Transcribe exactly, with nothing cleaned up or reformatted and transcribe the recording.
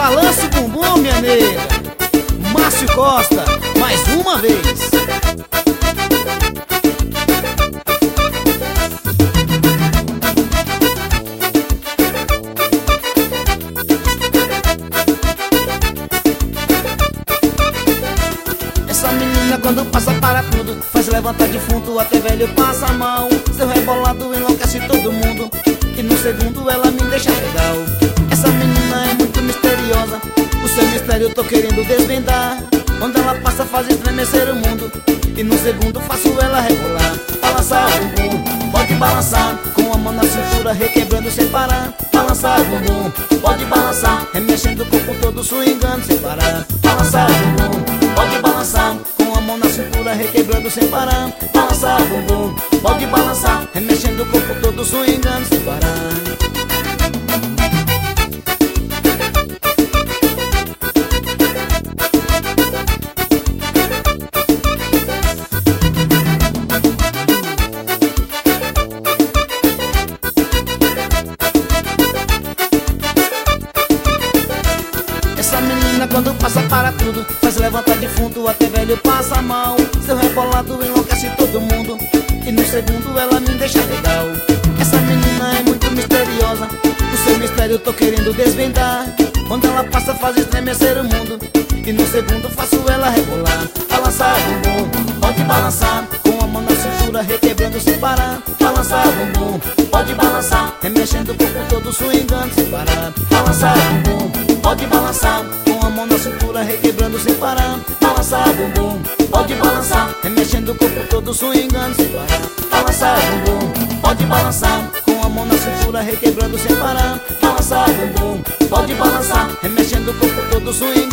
Balança o bumbum, minha nega. Márcio Costa, mais uma vez. Essa menina quando passa para tudo, faz levantar defunto, até velho passa a mão. Seu rebolado enlouquece todo mundo, e no segundo ela me deixa legal. Essa menina é muito misteriosa, o seu mistério eu tô querendo desvendar. Quando ela passa faz estremecer o mundo, e no segundo faço ela rebolar. Balançar o bumbum, pode balançar, com a mão na cintura requebrando sem parar. Balançar o bumbum, pode balançar, remexendo o corpo todo swingando sem parar. Balançar o bumbum, pode balançar, com a mão na cintura requebrando sem parar. Balançar o bumbum, pode balançar, remexendo o corpo todo swingando sem parar. Essa menina quando passa para tudo, faz levantar defunto, até velho passa a mão. Seu rebolado enlouquece todo mundo, e no segundo ela me deixa legal. Essa menina é muito misteriosa, o seu mistério eu tô querendo desvendar. Quando ela passa faz estremecer o mundo, e no segundo faço ela rebolar. Balançar o bumbum, pode balançar, com a mão na cintura requebrando sem parar. Balançar o bumbum, pode balançar, remexendo o corpo todo swingando sem parar. Balançar o bumbum, pode balançar, com a mão na cintura requebrando sem parar. Balançar o bumbum, pode balançar, remexendo o corpo todo swingando sem parar. Balançar o bumbum, pode balançar, com a mão na cintura requebrando sem parar. Balançar o bumbum, pode balançar, remexendo o corpo todo swingando.